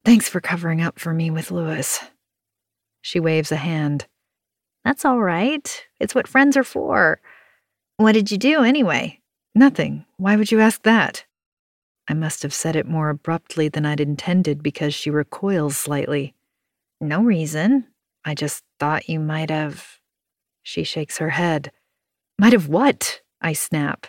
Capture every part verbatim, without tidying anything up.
Thanks for covering up for me with Louis. She waves a hand. That's all right. It's what friends are for. What did you do anyway? Nothing. Why would you ask that? I must have said it more abruptly than I'd intended because she recoils slightly. No reason. I just thought you might have... She shakes her head. Might have what? I snap.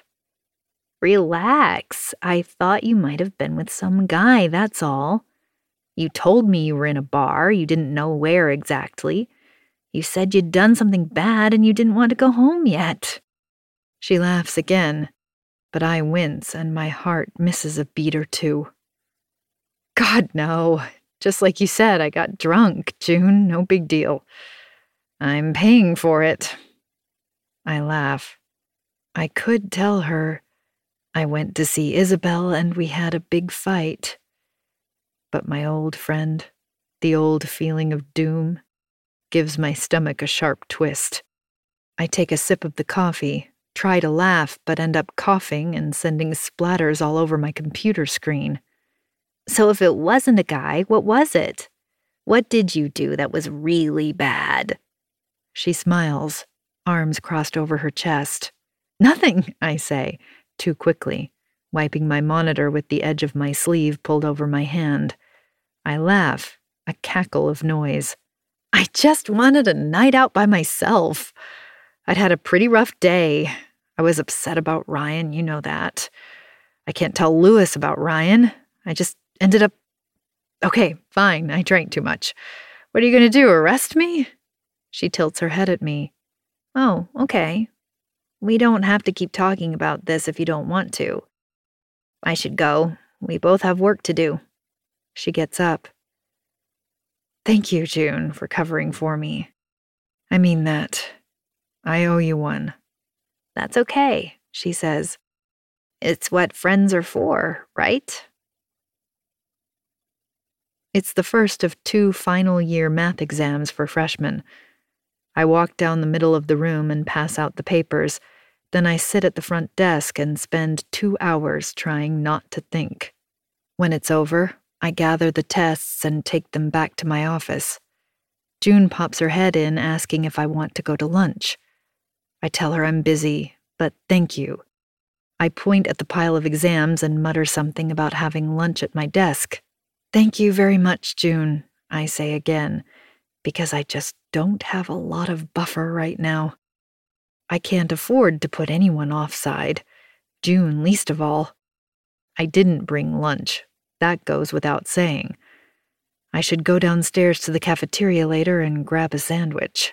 Relax. I thought you might have been with some guy, that's all. You told me you were in a bar. You didn't know where exactly. You said you'd done something bad and you didn't want to go home yet. She laughs again, but I wince and my heart misses a beat or two. God, no. Just like you said, I got drunk, June. No big deal. I'm paying for it. I laugh. I could tell her. I went to see Isabel and we had a big fight. But my old friend, the old feeling of doom, gives my stomach a sharp twist. I take a sip of the coffee, try to laugh, but end up coughing and sending splatters all over my computer screen. So if it wasn't a guy, what was it? What did you do that was really bad? She smiles, arms crossed over her chest. Nothing, I say, too quickly, wiping my monitor with the edge of my sleeve pulled over my hand. I laugh, a cackle of noise. I just wanted a night out by myself. I'd had a pretty rough day. I was upset about Ryan, you know that. I can't tell Louis about Ryan. I just ended up... Okay, fine, I drank too much. What are you going to do, arrest me? She tilts her head at me. Oh, okay. We don't have to keep talking about this if you don't want to. I should go. We both have work to do. She gets up. Thank you, June, for covering for me. I mean that. I owe you one. That's okay, she says. It's what friends are for, right? It's the first of two final year math exams for freshmen. I walk down the middle of the room and pass out the papers. Then I sit at the front desk and spend two hours trying not to think. When it's over, I gather the tests and take them back to my office. June pops her head in asking if I want to go to lunch. I tell her I'm busy, but thank you. I point at the pile of exams and mutter something about having lunch at my desk. Thank you very much, June, I say again, because I just don't have a lot of buffer right now. I can't afford to put anyone offside, June least of all. I didn't bring lunch. That goes without saying. I should go downstairs to the cafeteria later and grab a sandwich.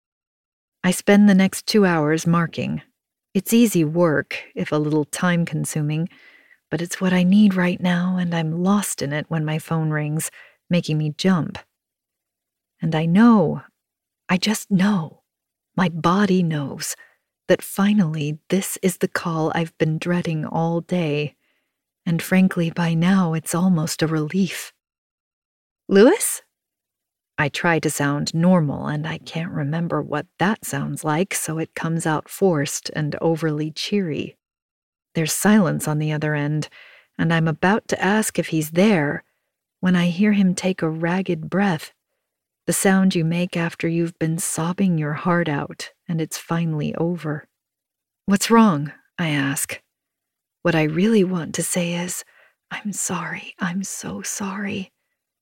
I spend the next two hours marking. It's easy work, if a little time-consuming, but it's what I need right now, and I'm lost in it when my phone rings, making me jump. And I know, I just know, my body knows, that finally this is the call I've been dreading all day, and frankly, by now it's almost a relief. Louis? I try to sound normal, and I can't remember what that sounds like, so it comes out forced and overly cheery. There's silence on the other end, and I'm about to ask if he's there when I hear him take a ragged breath, the sound you make after you've been sobbing your heart out and it's finally over. What's wrong? I ask. What I really want to say is, I'm sorry, I'm so sorry.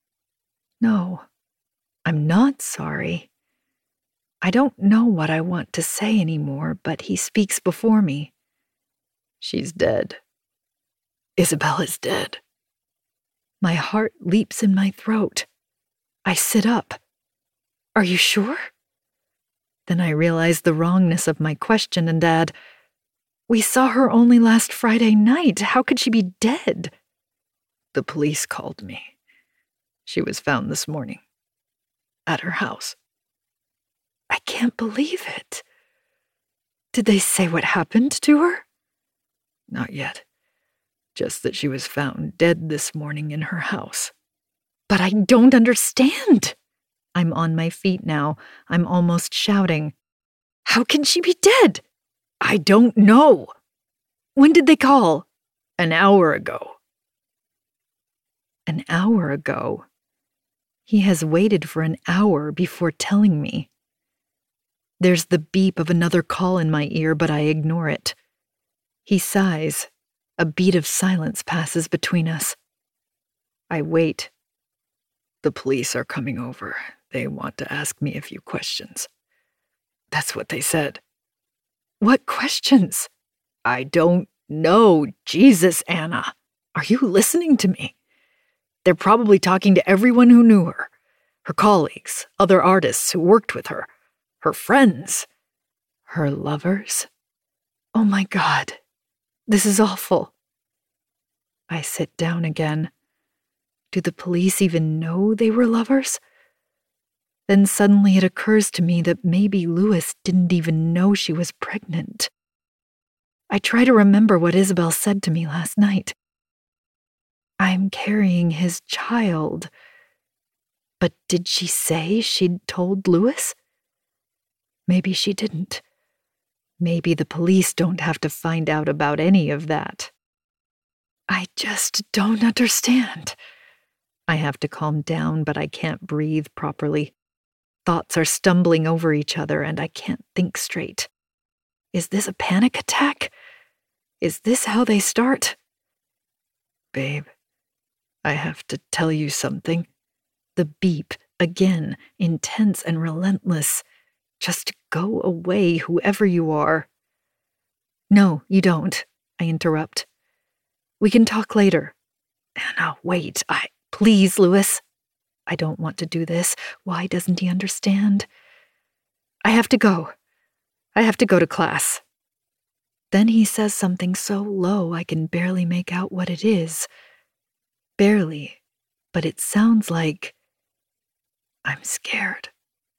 No, I'm not sorry. I don't know what I want to say anymore, but he speaks before me. She's dead. Isabel is dead. My heart leaps in my throat. I sit up. Are you sure? Then I realize the wrongness of my question and add, we saw her only last Friday night. How could she be dead? The police called me. She was found this morning. At her house. I can't believe it. Did they say what happened to her? Not yet. Just that she was found dead this morning in her house. But I don't understand. I'm on my feet now. I'm almost shouting. How can she be dead? I don't know. When did they call? An hour ago. An hour ago. He has waited for an hour before telling me. There's the beep of another call in my ear, but I ignore it. He sighs. A beat of silence passes between us. I wait. The police are coming over. They want to ask me a few questions. That's what they said. What questions? I don't know. Jesus, Anna. Are you listening to me? They're probably talking to everyone who knew her. Her colleagues, other artists who worked with her, her friends, her lovers. Oh my God, this is awful. I sit down again. Do the police even know they were lovers? Then suddenly it occurs to me that maybe Louis didn't even know she was pregnant. I try to remember what Isabel said to me last night. I'm carrying his child. But did she say she'd told Louis? Maybe she didn't. Maybe the police don't have to find out about any of that. I just don't understand. I have to calm down, but I can't breathe properly. Thoughts are stumbling over each other, and I can't think straight. Is this a panic attack? Is this how they start? Babe, I have to tell you something. The beep, again, intense and relentless. Just go away, whoever you are. No, you don't, I interrupt. We can talk later. Anna, wait, I... Please, Louis. I don't want to do this. Why doesn't he understand? I have to go. I have to go to class. Then he says something so low I can barely make out what it is. Barely, but it sounds like... I'm scared.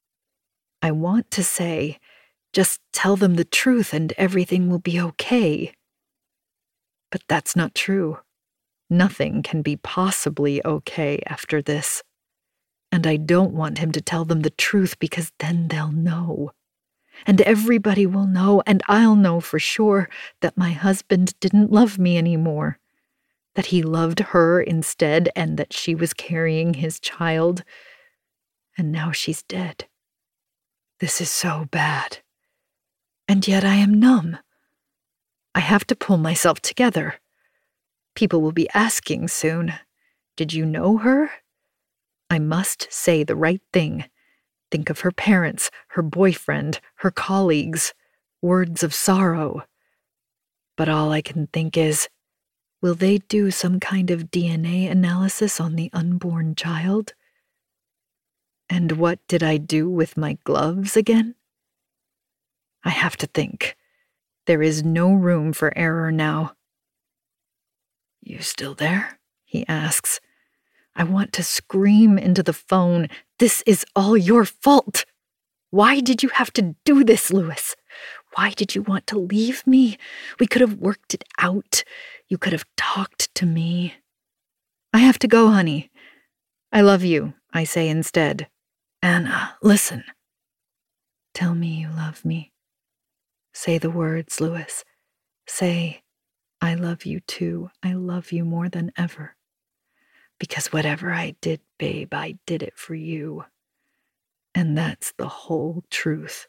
I want to say, just tell them the truth and everything will be okay. But that's not true. Nothing can be possibly okay after this. And I don't want him to tell them the truth because then they'll know. And everybody will know, and I'll know for sure that my husband didn't love me anymore. That he loved her instead, and that she was carrying his child. And now she's dead. This is so bad. And yet I am numb. I have to pull myself together. People will be asking soon. Did you know her? I must say the right thing. Think of her parents, her boyfriend, her colleagues. Words of sorrow. But all I can think is, will they do some kind of D N A analysis on the unborn child? And what did I do with my gloves again? I have to think. There is no room for error now. You still there? He asks. I want to scream into the phone. This is all your fault. Why did you have to do this, Louis? Why did you want to leave me? We could have worked it out. You could have talked to me. I have to go, honey. I love you, I say instead. Anna, listen. Tell me you love me. Say the words, Louis. Say, I love you too. I love you more than ever. Because whatever I did, babe, I did it for you. And that's the whole truth.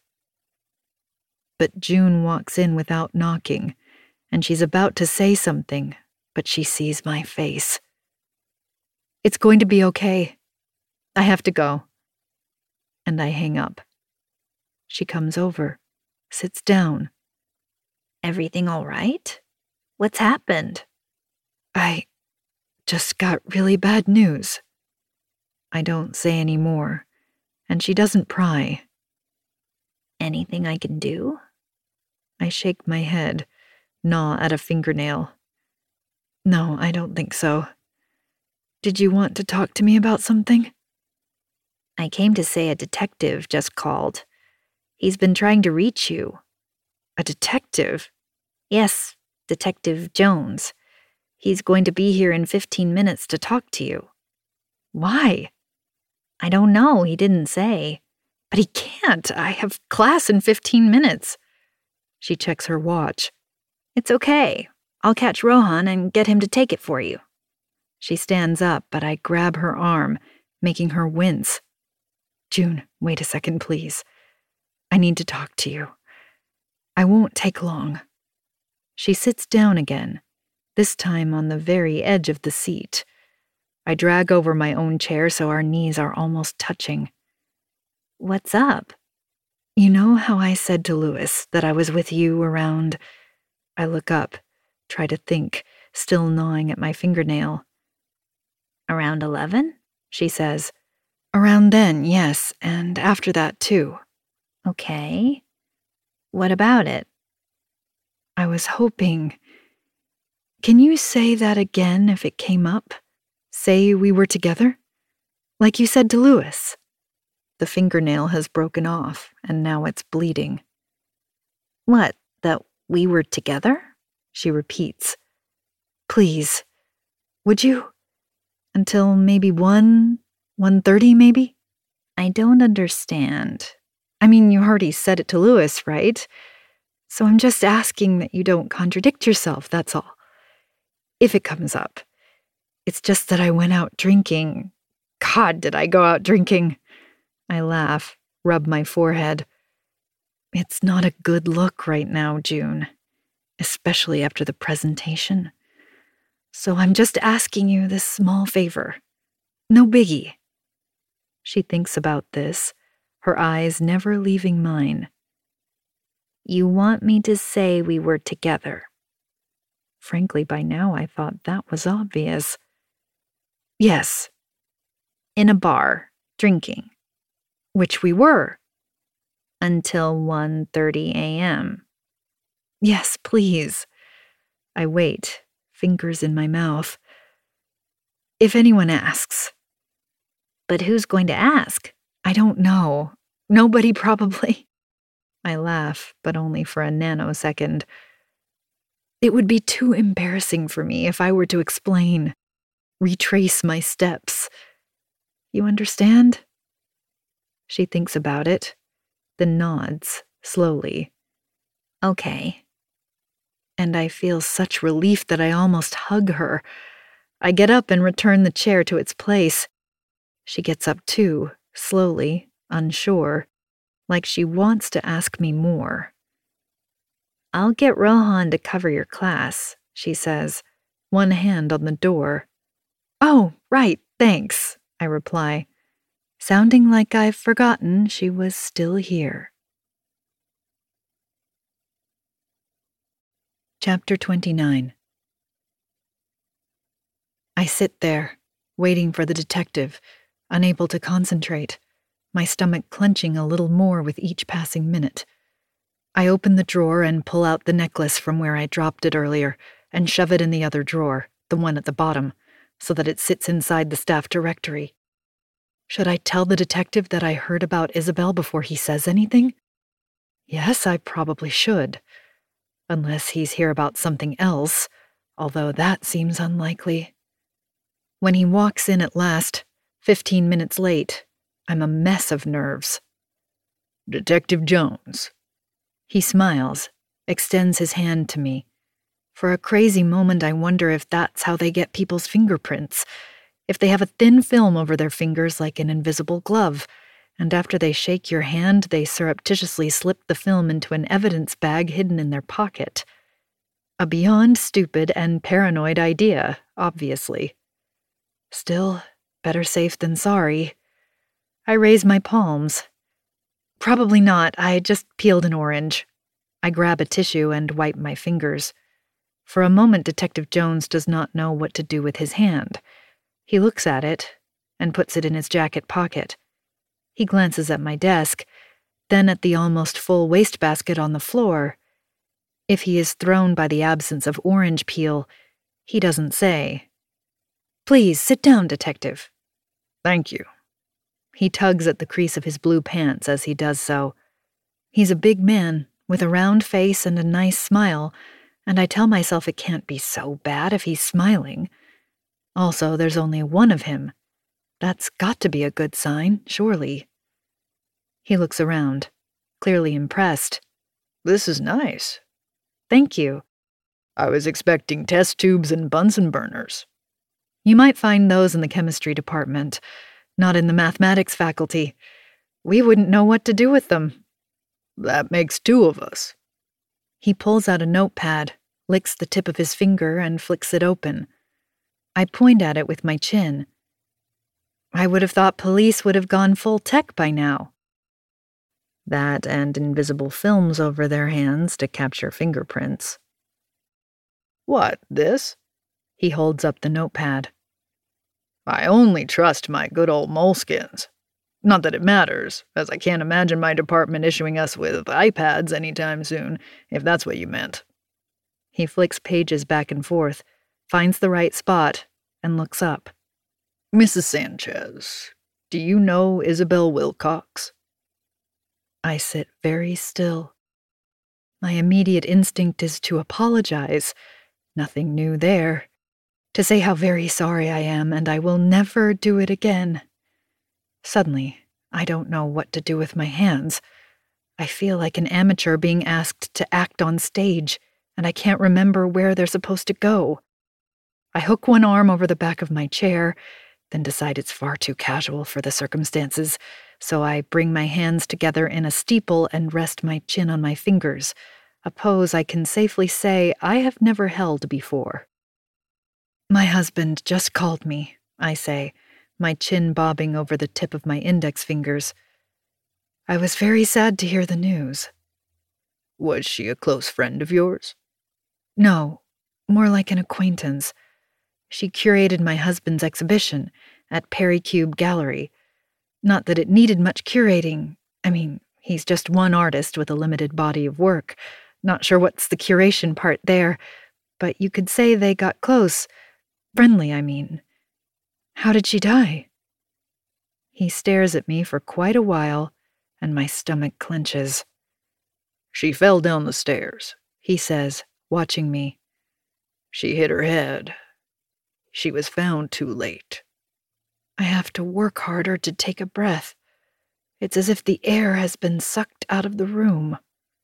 But June walks in without knocking, and she's about to say something, but she sees my face. It's going to be okay. I have to go. And I hang up. She comes over, sits down. Everything all right? What's happened? I just got really bad news. I don't say any more, and she doesn't pry. Anything I can do? I shake my head, gnaw at a fingernail. No, I don't think so. Did you want to talk to me about something? I came to say a detective just called. He's been trying to reach you. A detective? Yes, Detective Jones. He's going to be here in fifteen minutes to talk to you. Why? I don't know, he didn't say. But he can't. I have class in fifteen minutes. She checks her watch. It's okay. I'll catch Rohan and get him to take it for you. She stands up, but I grab her arm. making her wince. June, wait a second, please. I need to talk to you. I won't take long. She sits down again, this time on the very edge of the seat. I drag over my own chair so our knees are almost touching. What's up? You know how I said to Louis that I was with you around... I look up, try to think, still gnawing at my fingernail. Around eleven? She says. Around then, yes, and after that too. Okay. What about it? I was hoping... Can you say that again if it came up? Say we were together? Like you said to Louis. The fingernail has broken off, and now it's bleeding. What, that we were together? She repeats. Please, would you? Until maybe one, one thirty maybe? I don't understand. I mean, you already said it to Louis, right? So I'm just asking that you don't contradict yourself, that's all. If it comes up. It's just that I went out drinking. God, did I go out drinking? I laugh, rub my forehead. It's not a good look right now, June, especially after the presentation. So I'm just asking you this small favor. No biggie. She thinks about this, her eyes never leaving mine. You want me to say we were together? Frankly, by now I thought that was obvious. Yes. In a bar, drinking. Which we were. Until one thirty a.m. Yes, please. I wait, fingers in my mouth. If anyone asks. But who's going to ask? I don't know. Nobody probably. I laugh, but only for a nanosecond. It would be too embarrassing for me if I were to explain, retrace my steps. You understand? She thinks about it, then nods, slowly. Okay. And I feel such relief that I almost hug her. I get up and return the chair to its place. She gets up too, slowly, unsure, like she wants to ask me more. I'll get Rohan to cover your class, she says, one hand on the door. Oh, right, thanks, I reply, sounding like I've forgotten she was still here. Chapter twenty-nine. I sit there, waiting for the detective, unable to concentrate, my stomach clenching a little more with each passing minute. I open the drawer and pull out the necklace from where I dropped it earlier and shove it in the other drawer, the one at the bottom, so that it sits inside the staff directory. Should I tell the detective that I heard about Isabel before he says anything? Yes, I probably should. Unless he's here about something else, although that seems unlikely. When he walks in at last, fifteen minutes late, I'm a mess of nerves. Detective Jones. He smiles, extends his hand to me. For a crazy moment, I wonder if that's how they get people's fingerprints. If they have a thin film over their fingers like an invisible glove, and after they shake your hand, they surreptitiously slip the film into an evidence bag hidden in their pocket. A beyond stupid and paranoid idea, obviously. Still, better safe than sorry. I raise my palms. Probably not, I just peeled an orange. I grab a tissue and wipe my fingers. For a moment, Detective Jones does not know what to do with his hand. He looks at it and puts it in his jacket pocket. He glances at my desk, then at the almost full wastebasket on the floor. If he is thrown by the absence of orange peel, he doesn't say. Please, sit down, Detective. Thank you. He tugs at the crease of his blue pants as he does so. He's a big man, with a round face and a nice smile, and I tell myself it can't be so bad if he's smiling. Also, there's only one of him. That's got to be a good sign, surely. He looks around, clearly impressed. This is nice. Thank you. I was expecting test tubes and Bunsen burners. You might find those in the chemistry department. Not in the mathematics faculty. We wouldn't know what to do with them. That makes two of us. He pulls out a notepad, licks the tip of his finger, and flicks it open. I point at it with my chin. I would have thought police would have gone full tech by now. That and invisible films over their hands to capture fingerprints. What, this? He holds up the notepad. I only trust my good old moleskins. Not that it matters, as I can't imagine my department issuing us with iPads anytime soon, if that's what you meant. He flicks pages back and forth, finds the right spot, and looks up. Missus Sanchez, do you know Isabel Wilcox? I sit very still. My immediate instinct is to apologize. Nothing new there. To say how very sorry I am, and I will never do it again. Suddenly, I don't know what to do with my hands. I feel like an amateur being asked to act on stage, and I can't remember where they're supposed to go. I hook one arm over the back of my chair, then decide it's far too casual for the circumstances, so I bring my hands together in a steeple and rest my chin on my fingers, a pose I can safely say I have never held before. My husband just called me, I say, my chin bobbing over the tip of my index fingers. I was very sad to hear the news. Was she a close friend of yours? No, more like an acquaintance. She curated my husband's exhibition at Pericube Gallery. Not that it needed much curating. I mean, he's just one artist with a limited body of work. Not sure what's the curation part there, but you could say they got close. Friendly, I mean. How did she die? He stares at me for quite a while, and my stomach clenches. She fell down the stairs, he says, watching me. She hit her head. She was found too late. I have to work harder to take a breath. It's as if the air has been sucked out of the room.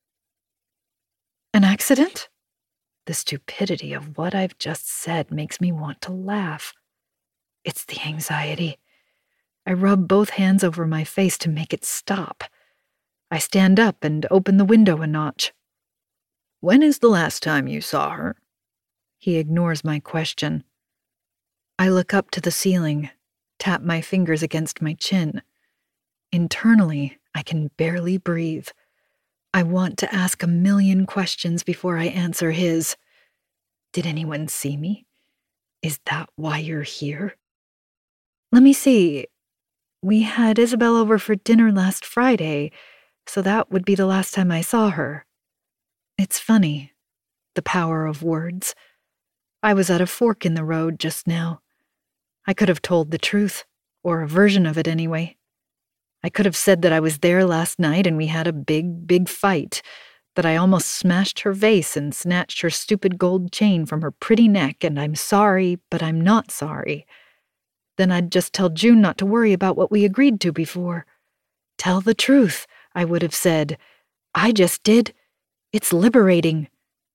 An accident? The stupidity of what I've just said makes me want to laugh. It's the anxiety. I rub both hands over my face to make it stop. I stand up and open the window a notch. When is the last time you saw her? He ignores my question. I look up to the ceiling, tap my fingers against my chin. Internally, I can barely breathe. I want to ask a million questions before I answer his. Did anyone see me? Is that why you're here? Let me see. We had Isabel over for dinner last Friday, so that would be the last time I saw her. It's funny, the power of words. I was at a fork in the road just now. I could have told the truth, or a version of it anyway. I could have said that I was there last night and we had a big, big fight, that I almost smashed her vase and snatched her stupid gold chain from her pretty neck, and I'm sorry, but I'm not sorry. Then I'd just tell June not to worry about what we agreed to before. Tell the truth, I would have said. I just did. It's liberating.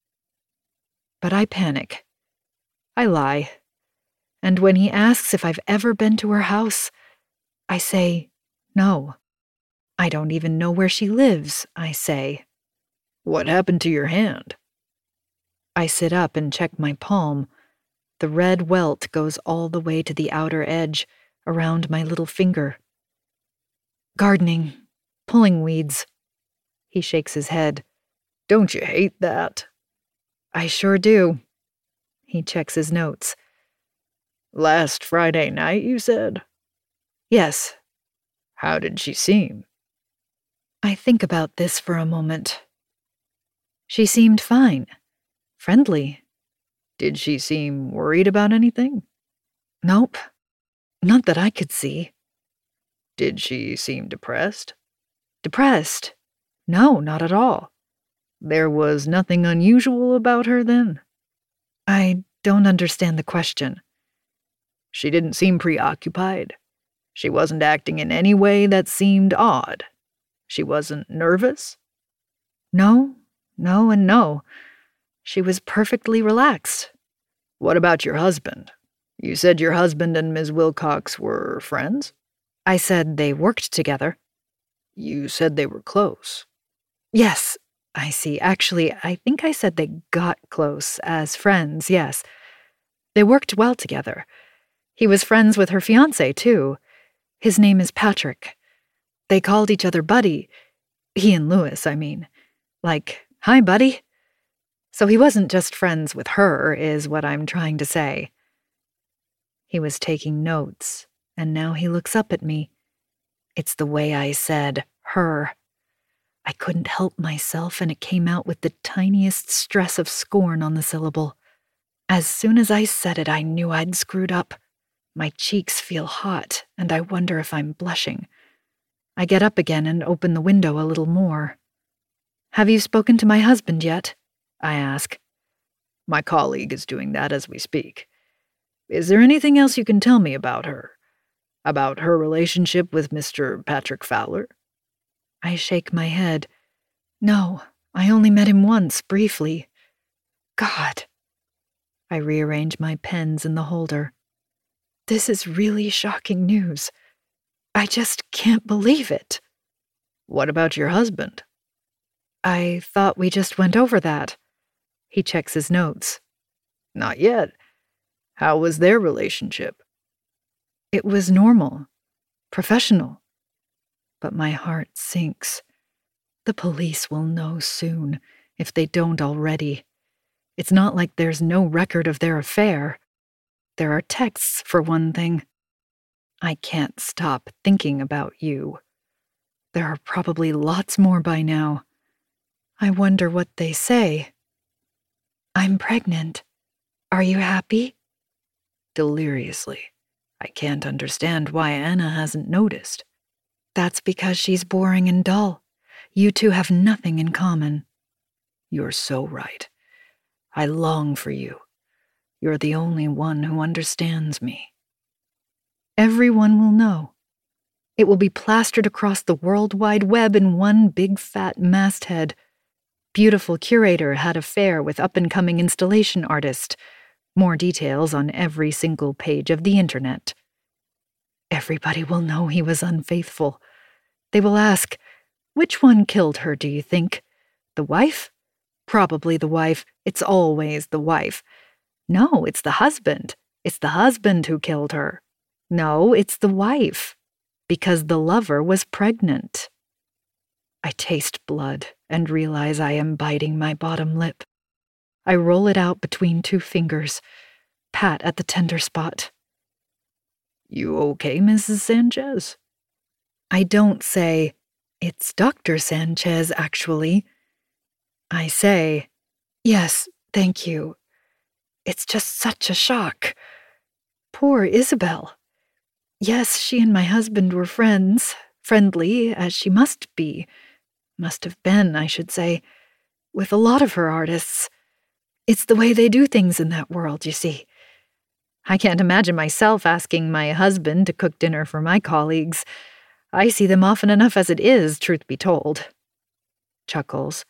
But I panic. I lie. And when he asks if I've ever been to her house, I say, no. I don't even know where she lives, I say. What happened to your hand? I sit up and check my palm. The red welt goes all the way to the outer edge, around my little finger. Gardening. Pulling weeds. He shakes his head. Don't you hate that? I sure do. He checks his notes. Last Friday night, you said? Yes. How did she seem? I think about this for a moment. She seemed fine. Friendly. Did she seem worried about anything? Nope. Not that I could see. Did she seem depressed? Depressed? No, not at all. There was nothing unusual about her then? I don't understand the question. She didn't seem preoccupied. She wasn't acting in any way that seemed odd. She wasn't nervous? No, no, and no. She was perfectly relaxed. What about your husband? You said your husband and Miz Wilcox were friends? I said they worked together. You said they were close. Yes, I see. Actually, I think I said they got close as friends, yes. They worked well together. He was friends with her fiancé, too. His name is Patrick. They called each other Buddy. He and Lewis, I mean. Like, hi, Buddy. So he wasn't just friends with her, is what I'm trying to say. He was taking notes, and now he looks up at me. It's the way I said, her. I couldn't help myself, and it came out with the tiniest stress of scorn on the syllable. As soon as I said it, I knew I'd screwed up. My cheeks feel hot, and I wonder if I'm blushing. I get up again and open the window a little more. Have you spoken to my husband yet? I ask. My colleague is doing that as we speak. Is there anything else you can tell me about her? About her relationship with Mister Patrick Fowler? I shake my head. No, I only met him once, briefly. God. I rearrange my pens in the holder. This is really shocking news. I just can't believe it. What about your husband? I thought we just went over that. He checks his notes. Not yet. How was their relationship? It was normal, professional. But my heart sinks. The police will know soon, if they don't already. It's not like there's no record of their affair. There are texts, for one thing. I can't stop thinking about you. There are probably lots more by now. I wonder what they say. I'm pregnant. Are you happy? Deliriously. I can't understand why Anna hasn't noticed. That's because she's boring and dull. You two have nothing in common. You're so right. I long for you. You're the only one who understands me. Everyone will know. It will be plastered across the World Wide Web in one big fat masthead. Beautiful curator had affair with up-and-coming installation artist. More details on every single page of the internet. Everybody will know he was unfaithful. They will ask, which one killed her, do you think? The wife? Probably the wife. It's always the wife. No, it's the husband. It's the husband who killed her. No, it's the wife. Because the lover was pregnant. I taste blood and realize I am biting my bottom lip. I roll it out between two fingers, pat at the tender spot. You okay, Missus Sanchez? I don't say, it's Doctor Sanchez, actually. I say, yes, thank you. It's just such a shock. Poor Isabel. Yes, she and my husband were friends, friendly, as she must be. Must have been, I should say, with a lot of her artists. It's the way they do things in that world, you see. I can't imagine myself asking my husband to cook dinner for my colleagues. I see them often enough as it is, truth be told. Chuckles.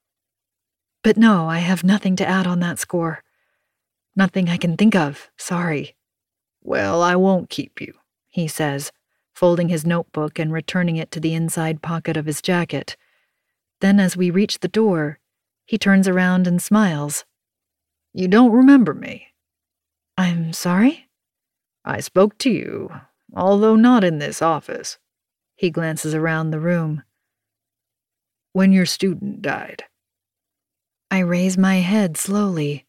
But no, I have nothing to add on that score. Nothing I can think of, sorry. Well, I won't keep you, he says, folding his notebook and returning it to the inside pocket of his jacket. Then as we reach the door, he turns around and smiles. You don't remember me? I'm sorry? I spoke to you, although not in this office. He glances around the room. When your student died. I raise my head slowly.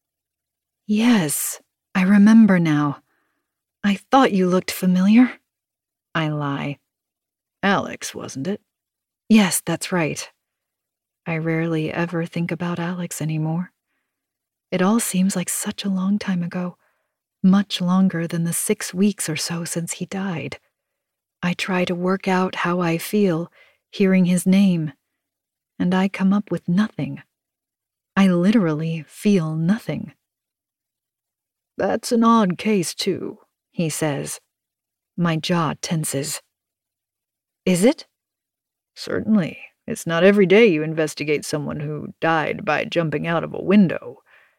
Yes, I remember now. I thought you looked familiar. I lie. Alex, wasn't it? Yes, that's right. I rarely ever think about Alex anymore. It all seems like such a long time ago, much longer than the six weeks or so since he died. I try to work out how I feel, hearing his name, and I come up with nothing. I literally feel nothing. That's an odd case, too, he says. My jaw tenses. Is it? Certainly. It's not every day you investigate someone who died by jumping out of a window.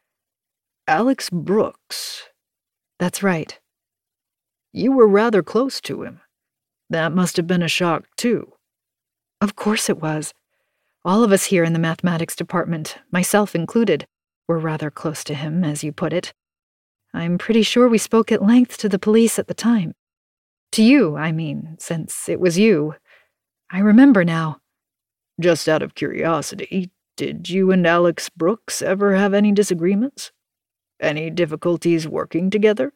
Alex Brooks. That's right. You were rather close to him. That must have been a shock, too. Of course it was. All of us here in the mathematics department, myself included, were rather close to him, as you put it. I'm pretty sure we spoke at length to the police at the time. To you, I mean, since it was you. I remember now. Just out of curiosity, did you and Alex Brooks ever have any disagreements? Any difficulties working together?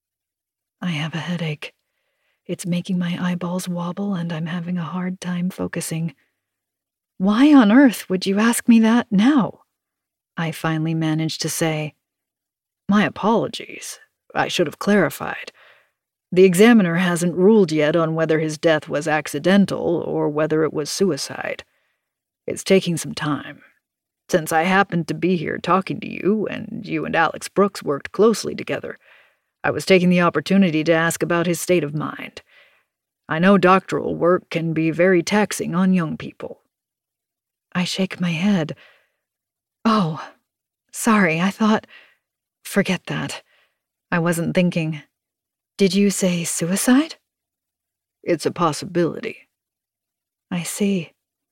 I have a headache. It's making my eyeballs wobble and I'm having a hard time focusing. Why on earth would you ask me that now? I finally managed to say. My apologies. I should have clarified. The examiner hasn't ruled yet on whether his death was accidental or whether it was suicide. It's taking some time. Since I happened to be here talking to you, and you and Alex Brooks worked closely together, I was taking the opportunity to ask about his state of mind. I know doctoral work can be very taxing on young people. I shake my head. Oh, sorry, I thought... Forget that. I wasn't thinking. Did you say suicide? It's a possibility. I see.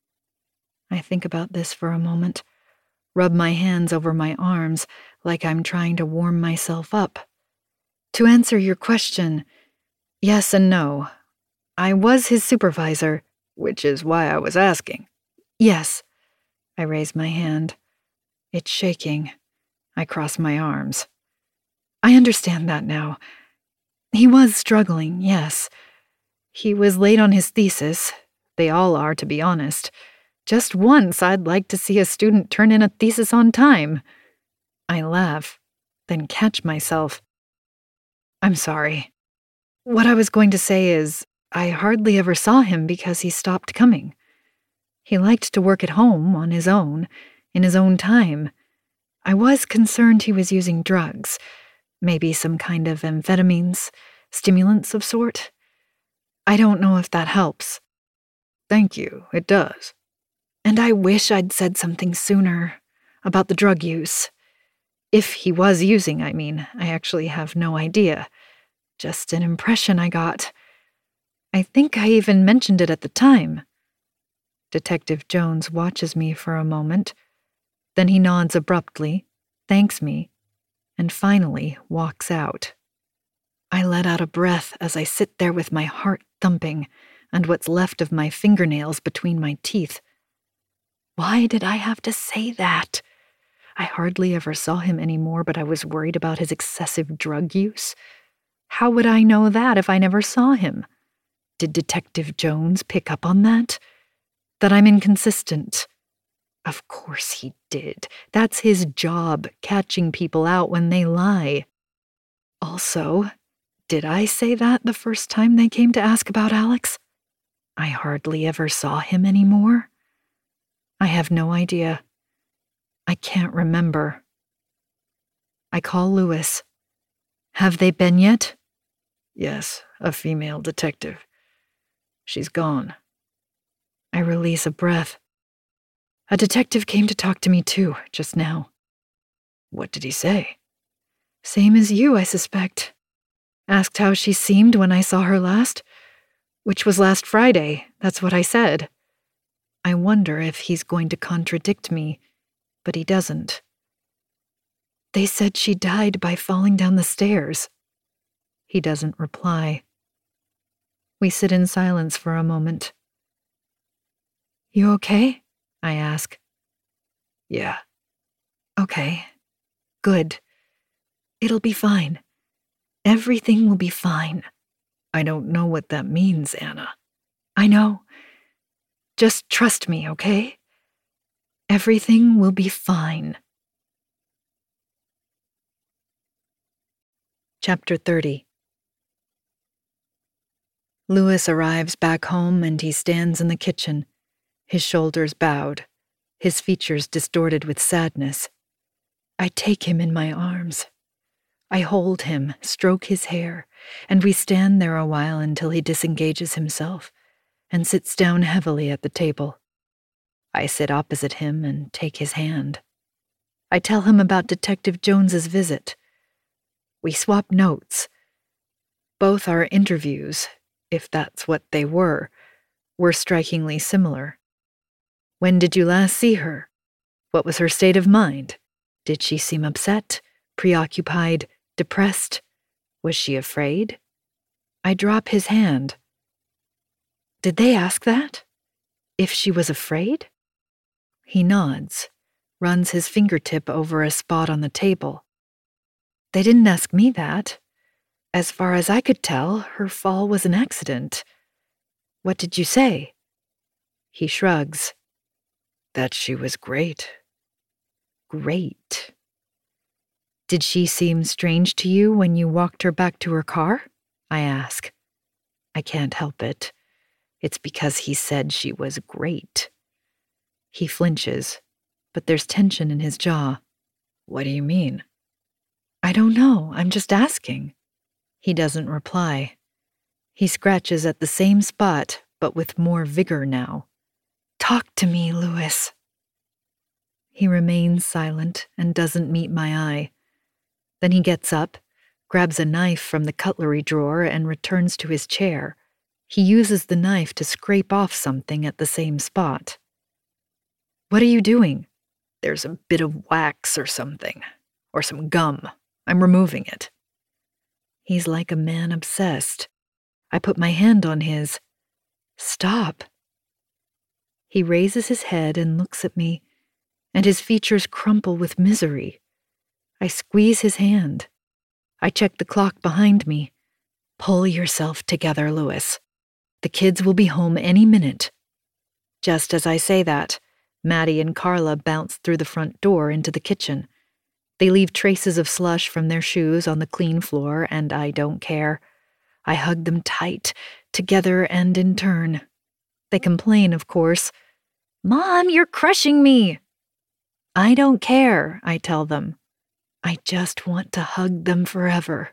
I think about this for a moment, rub my hands over my arms like I'm trying to warm myself up. To answer your question, yes and no. I was his supervisor. Which is why I was asking. Yes. I raise my hand. It's shaking. I cross my arms. I understand that now. He was struggling, yes. He was late on his thesis. They all are, to be honest. Just once I'd like to see a student turn in a thesis on time. I laugh, then catch myself. I'm sorry. What I was going to say is, I hardly ever saw him because he stopped coming. He liked to work at home on his own, in his own time. I was concerned he was using drugs, maybe some kind of amphetamines, stimulants of sort. I don't know if that helps. Thank you, it does. And I wish I'd said something sooner about the drug use. If he was using, I mean, I actually have no idea. Just an impression I got. I think I even mentioned it at the time. Detective Jones watches me for a moment. Then he nods abruptly, thanks me, and finally walks out. I let out a breath as I sit there with my heart thumping and what's left of my fingernails between my teeth. Why did I have to say that? I hardly ever saw him anymore, but I was worried about his excessive drug use. How would I know that if I never saw him? Did Detective Jones pick up on that? That I'm inconsistent? Of course he did. That's his job, catching people out when they lie. Also, did I say that the first time they came to ask about Alex? I hardly ever saw him anymore. I have no idea. I can't remember. I call Lewis. Have they been yet? Yes, a female detective. She's gone. I release a breath. A detective came to talk to me too, just now. What did he say? Same as you, I suspect. Asked how she seemed when I saw her last, which was last Friday, that's what I said. I wonder if he's going to contradict me, but he doesn't. They said she died by falling down the stairs. He doesn't reply. We sit in silence for a moment. You okay? I ask. Yeah. Okay. Good. It'll be fine. Everything will be fine. I don't know what that means, Anna. I know. Just trust me, okay? Everything will be fine. Chapter thirty. Lewis arrives back home and he stands in the kitchen, his shoulders bowed, his features distorted with sadness. I take him in my arms. I hold him, stroke his hair, and we stand there a while until he disengages himself and sits down heavily at the table. I sit opposite him and take his hand. I tell him about Detective Jones's visit. We swap notes. Both are interviews, if that's what they were, were strikingly similar. When did you last see her? What was her state of mind? Did she seem upset, preoccupied, depressed? Was she afraid? I drop his hand. Did they ask that? If she was afraid? He nods, runs his fingertip over a spot on the table. They didn't ask me that. As far as I could tell, her fall was an accident. What did you say? He shrugs. That she was great. Great. Did she seem strange to you when you walked her back to her car? I ask. I can't help it. It's because he said she was great. He flinches, but there's tension in his jaw. What do you mean? I don't know. I'm just asking. He doesn't reply. He scratches at the same spot, but with more vigor now. Talk to me, Louis. He remains silent and doesn't meet my eye. Then he gets up, grabs a knife from the cutlery drawer, and returns to his chair. He uses the knife to scrape off something at the same spot. What are you doing? There's a bit of wax or something, or some gum. I'm removing it. He's like a man obsessed. I put my hand on his. Stop. He raises his head and looks at me, and his features crumple with misery. I squeeze his hand. I check the clock behind me. Pull yourself together, Louis. The kids will be home any minute. Just as I say that, Maddie and Carla bounce through the front door into the kitchen. They leave traces of slush from their shoes on the clean floor, and I don't care. I hug them tight, together and in turn. They complain, of course. Mom, you're crushing me. I don't care, I tell them. I just want to hug them forever.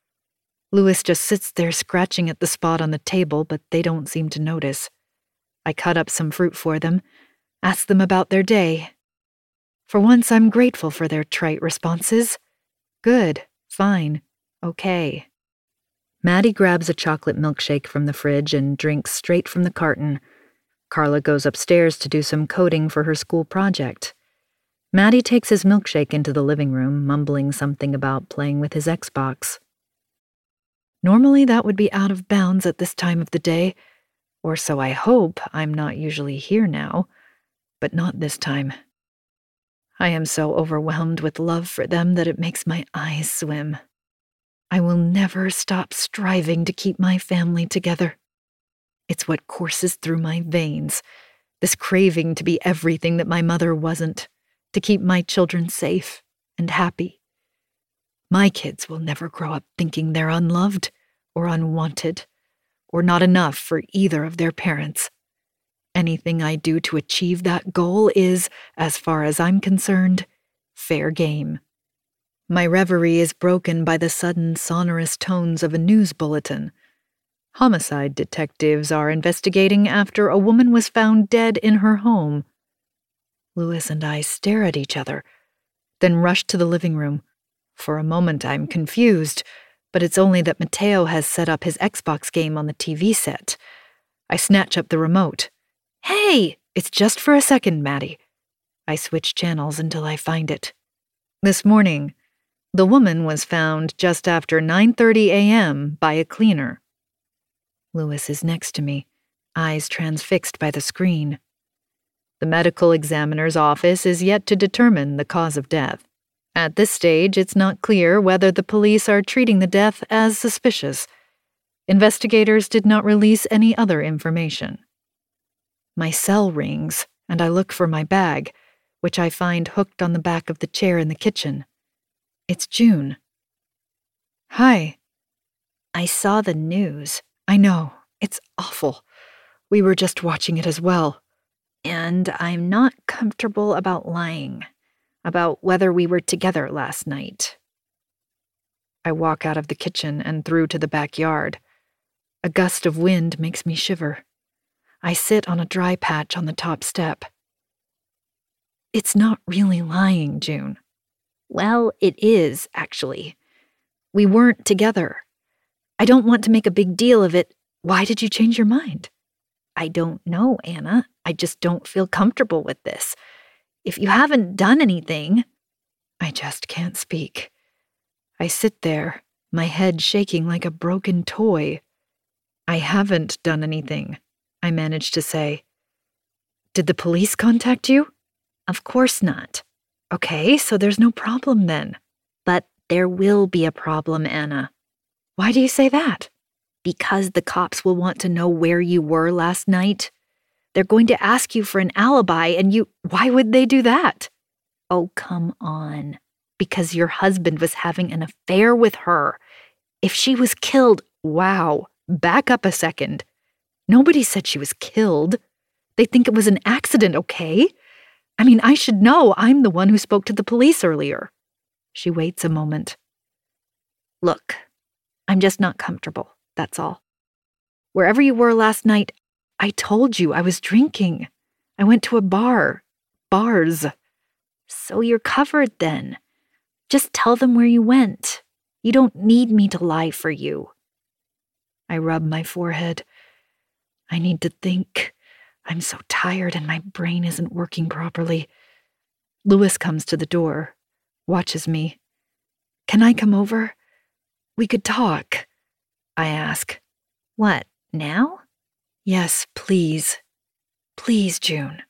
Louis just sits there scratching at the spot on the table, but they don't seem to notice. I cut up some fruit for them, ask them about their day. For once, I'm grateful for their trite responses. Good, fine, okay. Maddie grabs a chocolate milkshake from the fridge and drinks straight from the carton. Carla goes upstairs to do some coding for her school project. Maddie takes his milkshake into the living room, mumbling something about playing with his Xbox. Normally that would be out of bounds at this time of the day, or so I hope. I'm not usually here now, but not this time. I am so overwhelmed with love for them that it makes my eyes swim. I will never stop striving to keep my family together. It's what courses through my veins, this craving to be everything that my mother wasn't, to keep my children safe and happy. My kids will never grow up thinking they're unloved or unwanted or not enough for either of their parents. Anything I do to achieve that goal is, as far as I'm concerned, fair game. My reverie is broken by the sudden sonorous tones of a news bulletin. Homicide detectives are investigating after a woman was found dead in her home. Louis and I stare at each other, then rush to the living room. For a moment I'm confused, but it's only that Mateo has set up his Xbox game on the T V set. I snatch up the remote. Hey, it's just for a second, Maddie. I switch channels until I find it. This morning, the woman was found just after nine thirty a.m. by a cleaner. Louis is next to me, eyes transfixed by the screen. The medical examiner's office is yet to determine the cause of death. At this stage, it's not clear whether the police are treating the death as suspicious. Investigators did not release any other information. My cell rings, and I look for my bag, which I find hooked on the back of the chair in the kitchen. It's June. Hi. I saw the news. I know. It's awful. We were just watching it as well. And I'm not comfortable about lying, about whether we were together last night. I walk out of the kitchen and through to the backyard. A gust of wind makes me shiver. I sit on a dry patch on the top step. It's not really lying, June. Well, it is, actually. We weren't together. I don't want to make a big deal of it, Why did you change your mind? I don't know, Anna. I just don't feel comfortable with this. If you haven't done anything... I just can't speak. I sit there, my head shaking like a broken toy. I haven't done anything, I managed to say. Did the police contact you? Of course not. Okay, so there's no problem then. But there will be a problem, Anna. Why do you say that? Because the cops will want to know where you were last night. They're going to ask you for an alibi, and you... Why would they do that? Oh, come on. Because your husband was having an affair with her. If she was killed... Wow. Back up a second. Nobody said she was killed. They think it was an accident, okay? I mean, I should know. I'm the one who spoke to the police earlier. She waits a moment. Look, I'm just not comfortable, that's all. Wherever you were last night, I told you I was drinking. I went to a bar. Bars. So you're covered then. Just tell them where you went. You don't need me to lie for you. I rub my forehead. I need to think. I'm so tired and my brain isn't working properly. Louis comes to the door, watches me. Can I come over? We could talk. I ask. What, now? Yes, please. Please, June.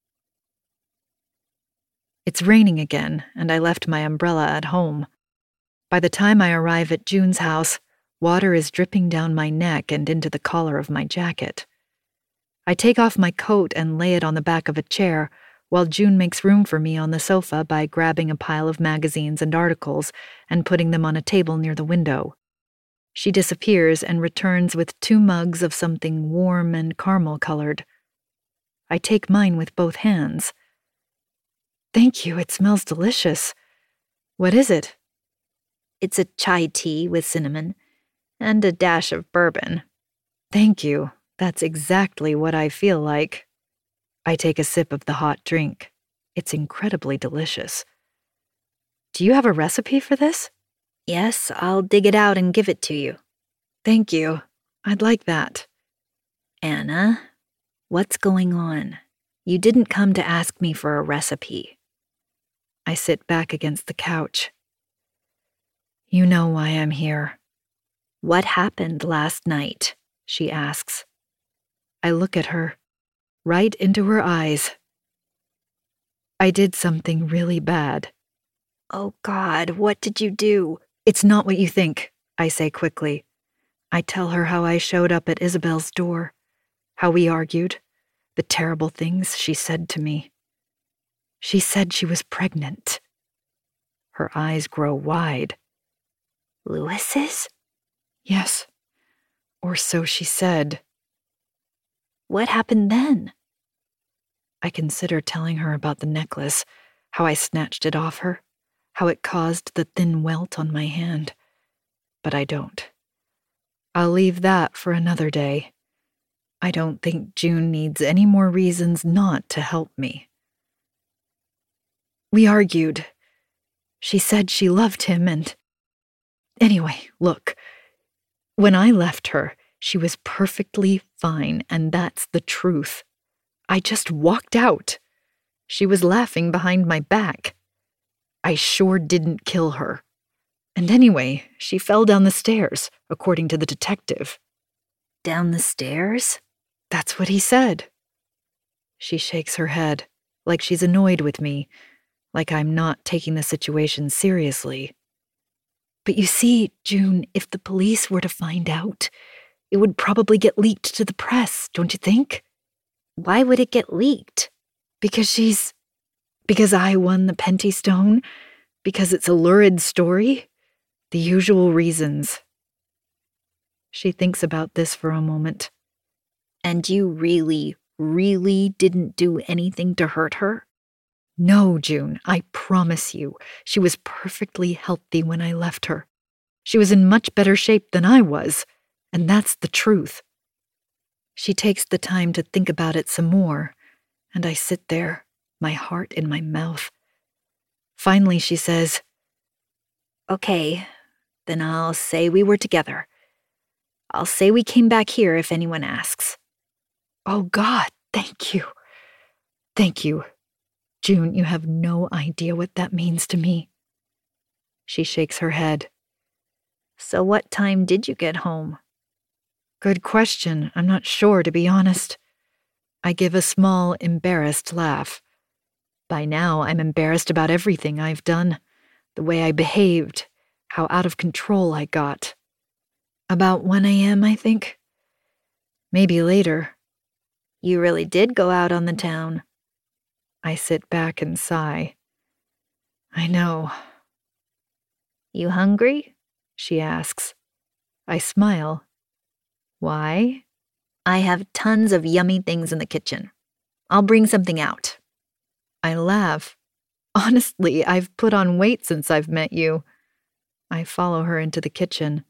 It's raining again, and I left my umbrella at home. By the time I arrive at June's house, water is dripping down my neck and into the collar of my jacket. I take off my coat and lay it on the back of a chair, while June makes room for me on the sofa by grabbing a pile of magazines and articles and putting them on a table near the window. She disappears and returns with two mugs of something warm and caramel-colored. I take mine with both hands. Thank you, it smells delicious. What is it? It's a chai tea with cinnamon and a dash of bourbon. Thank you. That's exactly what I feel like. I take a sip of the hot drink. It's incredibly delicious. Do you have a recipe for this? Yes, I'll dig it out and give it to you. Thank you. I'd like that. Anna, what's going on? You didn't come to ask me for a recipe. I sit back against the couch. You know why I'm here. What happened last night? She asks. I look at her, right into her eyes. I did something really bad. Oh God, what did you do? It's not what you think, I say quickly. I tell her how I showed up at Isabel's door, how we argued, the terrible things she said to me. She said she was pregnant. Her eyes grow wide. Louis's? Yes, or so she said. What happened then? I consider telling her about the necklace, how I snatched it off her, how it caused the thin welt on my hand. But I don't. I'll leave that for another day. I don't think June needs any more reasons not to help me. We argued. She said she loved him and... Anyway, look. When I left her, she was perfectly fine, and that's the truth. I just walked out. She was laughing behind my back. I sure didn't kill her. And anyway, she fell down the stairs, according to the detective. Down the stairs? That's what he said. She shakes her head, like she's annoyed with me, like I'm not taking the situation seriously. But you see, June, if the police were to find out, it would probably get leaked to the press, don't you think? Why would it get leaked? Because she's... Because I won the Penty Stone? Because it's a lurid story? The usual reasons. She thinks about this for a moment. And you really, really didn't do anything to hurt her? No, June, I promise you. She was perfectly healthy when I left her. She was in much better shape than I was, and that's the truth. She takes the time to think about it some more, and I sit there, my heart in my mouth. Finally, she says, Okay, then I'll say we were together. I'll say we came back here if anyone asks. Oh, God, thank you. Thank you. June, you have no idea what that means to me. She shakes her head. So what time did you get home? Good question. I'm not sure, to be honest. I give a small, embarrassed laugh. By now, I'm embarrassed about everything I've done. The way I behaved. How out of control I got. About one a.m., I think. Maybe later. You really did go out on the town. I sit back and sigh. I know. You hungry? She asks. I smile. Why? I have tons of yummy things in the kitchen. I'll bring something out. I laugh. Honestly, I've put on weight since I've met you. I follow her into the kitchen.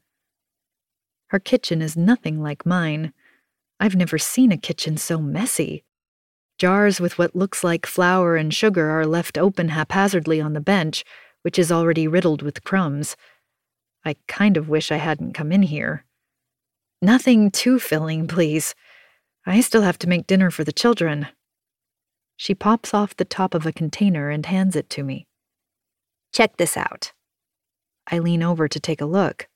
Her kitchen is nothing like mine. I've never seen a kitchen so messy. Jars with what looks like flour and sugar are left open haphazardly on the bench, which is already riddled with crumbs. I kind of wish I hadn't come in here. Nothing too filling, please. I still have to make dinner for the children. She pops off the top of a container and hands it to me. Check this out. I lean over to take a look.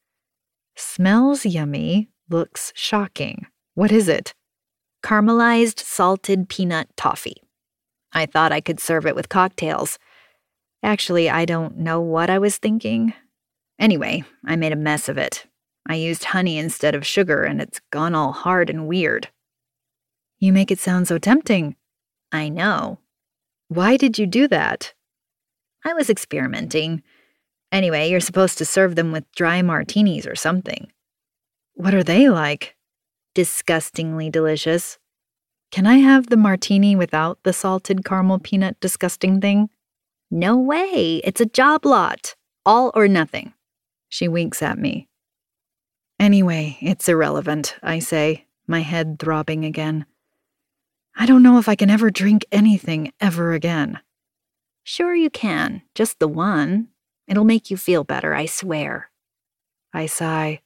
Smells yummy, looks shocking. What is it? Caramelized salted peanut toffee. I thought I could serve it with cocktails. Actually, I don't know what I was thinking. Anyway, I made a mess of it. I used honey instead of sugar, and it's gone all hard and weird. You make it sound so tempting. I know. Why did you do that? I was experimenting. Anyway, you're supposed to serve them with dry martinis or something. What are they like? Disgustingly delicious. Can I have the martini without the salted caramel peanut disgusting thing? No way. It's a job lot. All or nothing. She winks at me. Anyway, it's irrelevant, I say, my head throbbing again. I don't know if I can ever drink anything ever again. Sure you can. Just the one. It'll make you feel better, I swear. I sigh.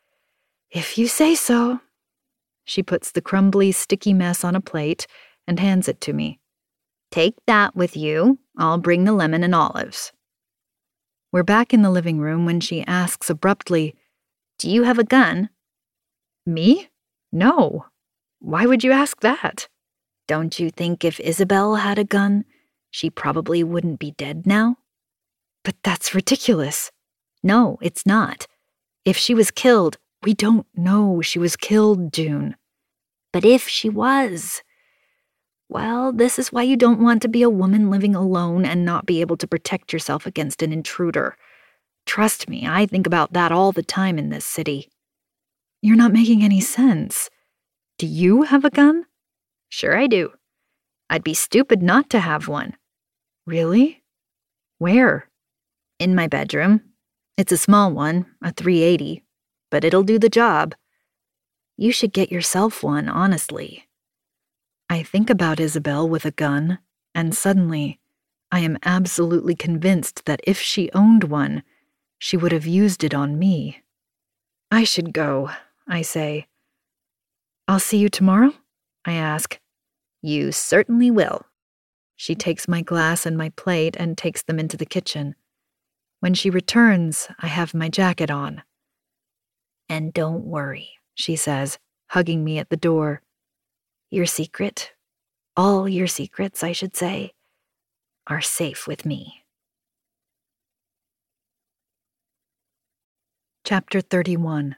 If you say so. She puts the crumbly, sticky mess on a plate and hands it to me. Take that with you. I'll bring the lemon and olives. We're back in the living room when she asks abruptly, Do you have a gun? Me? No. Why would you ask that? Don't you think if Isabel had a gun, she probably wouldn't be dead now? But that's ridiculous. No, it's not. If she was killed, we don't know she was killed, June. But if she was... Well, this is why you don't want to be a woman living alone and not be able to protect yourself against an intruder. Trust me, I think about that all the time in this city. You're not making any sense. Do you have a gun? Sure I do. I'd be stupid not to have one. Really? Where? In my bedroom. It's a small one, a three eighty, but it'll do the job. You should get yourself one, honestly. I think about Isabel with a gun, and suddenly, I am absolutely convinced that if she owned one, she would have used it on me. I should go, I say. I'll see you tomorrow? I ask. You certainly will. She takes my glass and my plate and takes them into the kitchen. When she returns, I have my jacket on. And don't worry, she says, hugging me at the door. Your secret, all your secrets, I should say, are safe with me. Chapter thirty-one.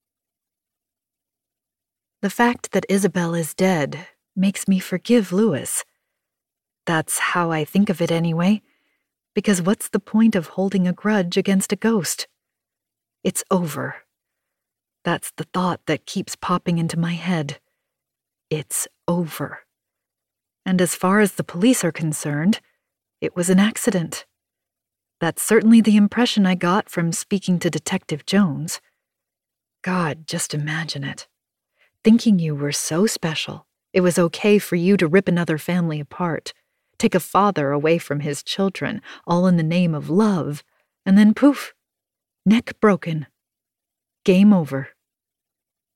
The fact that Isabel is dead makes me forgive Louis. That's how I think of it anyway, because what's the point of holding a grudge against a ghost? It's over. That's the thought that keeps popping into my head. It's over. And as far as the police are concerned, it was an accident. That's certainly the impression I got from speaking to Detective Jones. God, just imagine it. Thinking you were so special, it was okay for you to rip another family apart, take a father away from his children, all in the name of love, and then poof, neck broken. Game over.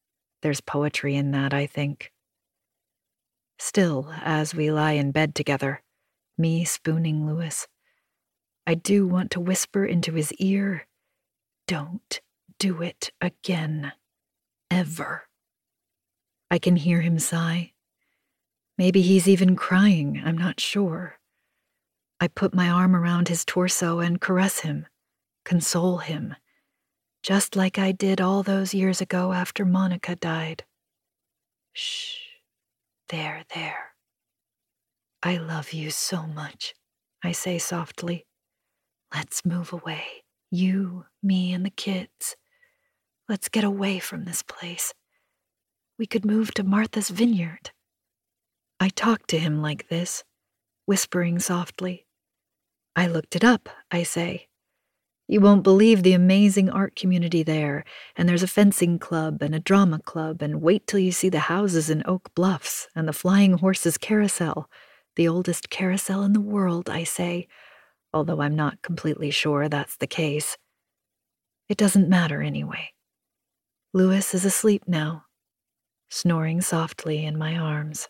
There's poetry in that, I think. Still, as we lie in bed together, me spooning Louis, I do want to whisper into his ear, "Don't do it again. Ever." I can hear him sigh. Maybe he's even crying, I'm not sure. I put my arm around his torso and caress him, console him, just like I did all those years ago after Monica died. Shh. There, there. I love you so much, I say softly. Let's move away. You, me, and the kids. Let's get away from this place. We could move to Martha's Vineyard. I talk to him like this, whispering softly. I looked it up, I say. You won't believe the amazing art community there, and there's a fencing club and a drama club, and wait till you see the houses in Oak Bluffs and the Flying Horses Carousel, the oldest carousel in the world, I say, although I'm not completely sure that's the case. It doesn't matter anyway. Louis is asleep now, snoring softly in my arms.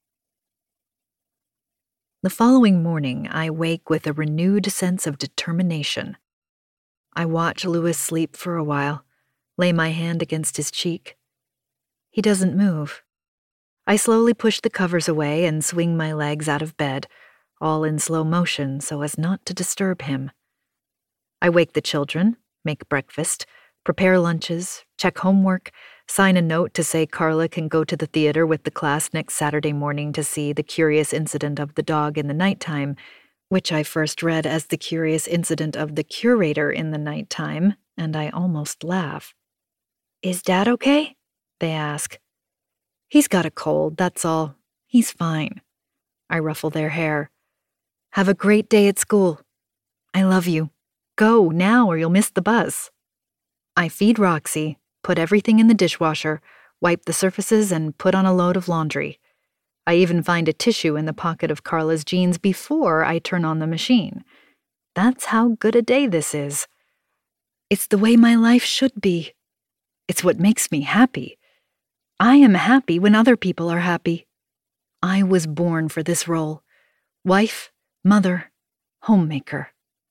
The following morning, I wake with a renewed sense of determination. I watch Louis sleep for a while, lay my hand against his cheek. He doesn't move. I slowly push the covers away and swing my legs out of bed, all in slow motion so as not to disturb him. I wake the children, make breakfast, prepare lunches, check homework, sign a note to say Carla can go to the theater with the class next Saturday morning to see The Curious Incident of the Dog in the Nighttime, which I first read as The Curious Incident of the Curator in the Nighttime, and I almost laugh. Is Dad okay? They ask. He's got a cold, that's all. He's fine. I ruffle their hair. Have a great day at school. I love you. Go now or you'll miss the bus. I feed Roxy, put everything in the dishwasher, wipe the surfaces, and put on a load of laundry. I even find a tissue in the pocket of Carla's jeans before I turn on the machine. That's how good a day this is. It's the way my life should be. It's what makes me happy. I am happy when other people are happy. I was born for this role. Wife, mother, homemaker.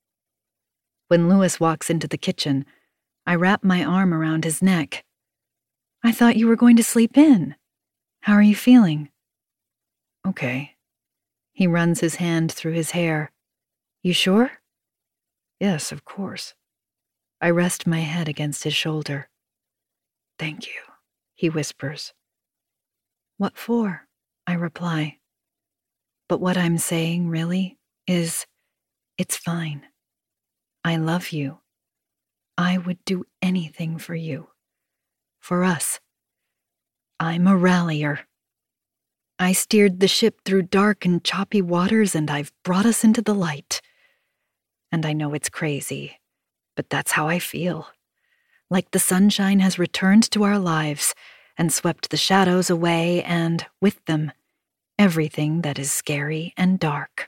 When Louis walks into the kitchen, I wrap my arm around his neck. I thought you were going to sleep in. How are you feeling? Okay. He runs his hand through his hair. You sure? Yes, of course. I rest my head against his shoulder. Thank you, he whispers. What for? I reply. But what I'm saying, really, is, it's fine. I love you. I would do anything for you. For us. I'm a rallier. I steered the ship through dark and choppy waters, and I've brought us into the light. And I know it's crazy, but that's how I feel. Like the sunshine has returned to our lives and swept the shadows away, and, with them, everything that is scary and dark.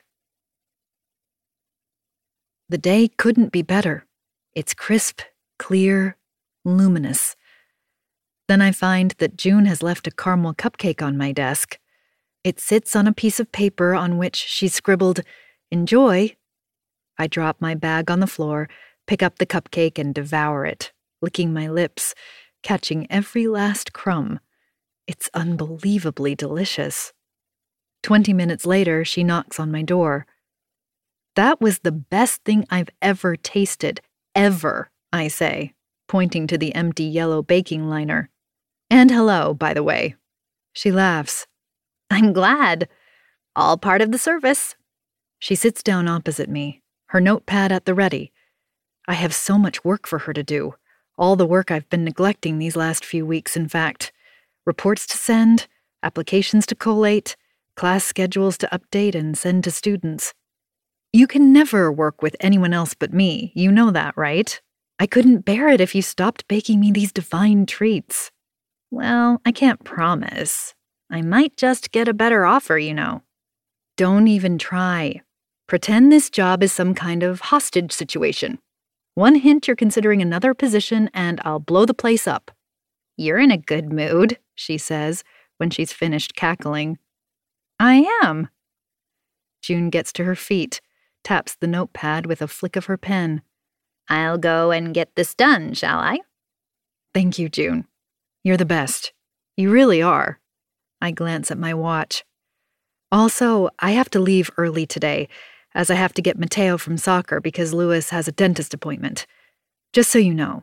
The day couldn't be better. It's crisp, clear, luminous. Then I find that June has left a caramel cupcake on my desk. It sits on a piece of paper on which she scribbled, "Enjoy." I drop my bag on the floor, pick up the cupcake, and devour it, licking my lips, catching every last crumb. It's unbelievably delicious. Twenty minutes later, she knocks on my door. That was the best thing I've ever tasted. Ever, I say, pointing to the empty yellow baking liner. And hello, by the way. She laughs. I'm glad. All part of the service. She sits down opposite me, her notepad at the ready. I have so much work for her to do. All the work I've been neglecting these last few weeks, in fact. Reports to send, applications to collate, class schedules to update and send to students. You can never work with anyone else but me, you know that, right? I couldn't bear it if you stopped baking me these divine treats. Well, I can't promise. I might just get a better offer, you know. Don't even try. Pretend this job is some kind of hostage situation. One hint you're considering another position and I'll blow the place up. You're in a good mood, she says when she's finished cackling. I am. June gets to her feet, taps the notepad with a flick of her pen. I'll go and get this done, shall I? Thank you, June. You're the best. You really are. I glance at my watch. Also, I have to leave early today, as I have to get Mateo from soccer because Lewis has a dentist appointment. Just so you know.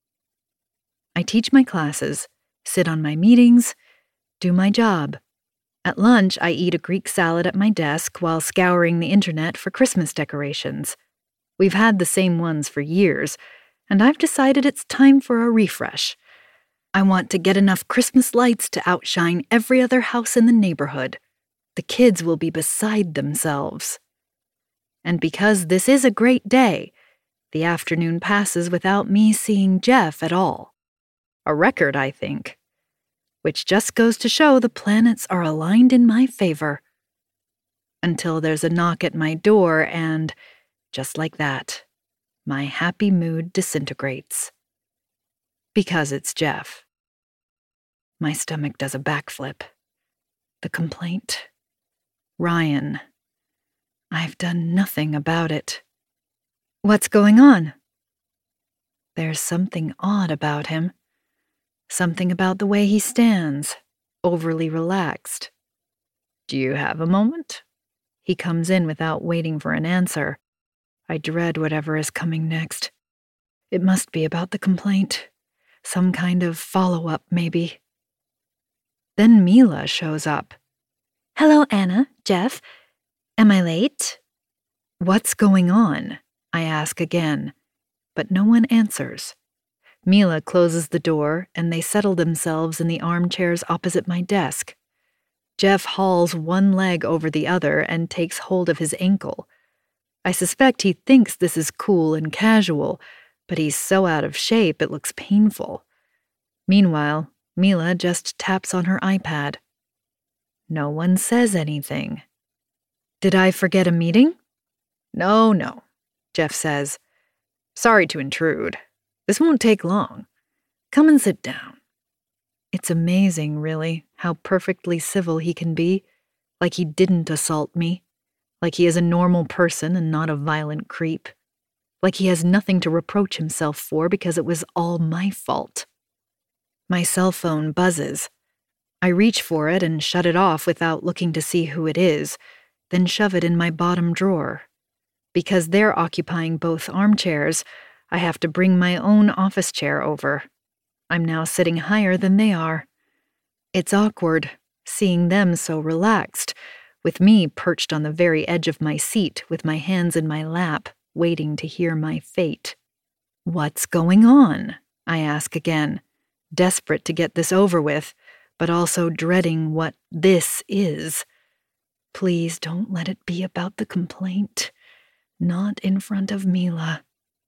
I teach my classes, sit on my meetings, do my job. At lunch, I eat a Greek salad at my desk while scouring the internet for Christmas decorations. We've had the same ones for years, and I've decided it's time for a refresh. I want to get enough Christmas lights to outshine every other house in the neighborhood. The kids will be beside themselves. And because this is a great day, the afternoon passes without me seeing Jeff at all. A record, I think. Which just goes to show the planets are aligned in my favor. Until there's a knock at my door and, just like that, my happy mood disintegrates. Because it's Jeff. My stomach does a backflip. The complaint. Ryan. I've done nothing about it. What's going on? There's something odd about him. Something about the way he stands, overly relaxed. Do you have a moment? He comes in without waiting for an answer. I dread whatever is coming next. It must be about the complaint. Some kind of follow-up, maybe. Then Mila shows up. Hello, Anna, Jeff. Am I late? What's going on? I ask again, but no one answers. Mila closes the door, and they settle themselves in the armchairs opposite my desk. Jeff hauls one leg over the other and takes hold of his ankle. I suspect he thinks this is cool and casual, but he's so out of shape it looks painful. Meanwhile, Mila just taps on her iPad. No one says anything. Did I forget a meeting? No, no, Jeff says. Sorry to intrude. This won't take long. Come and sit down. It's amazing, really, how perfectly civil he can be, like he didn't assault me, like he is a normal person and not a violent creep, like he has nothing to reproach himself for because it was all my fault. My cell phone buzzes. I reach for it and shut it off without looking to see who it is, then shove it in my bottom drawer. Because they're occupying both armchairs, I have to bring my own office chair over. I'm now sitting higher than they are. It's awkward, seeing them so relaxed, with me perched on the very edge of my seat with my hands in my lap, waiting to hear my fate. What's going on? I ask again, desperate to get this over with, but also dreading what this is. Please don't let it be about the complaint. Not in front of Mila.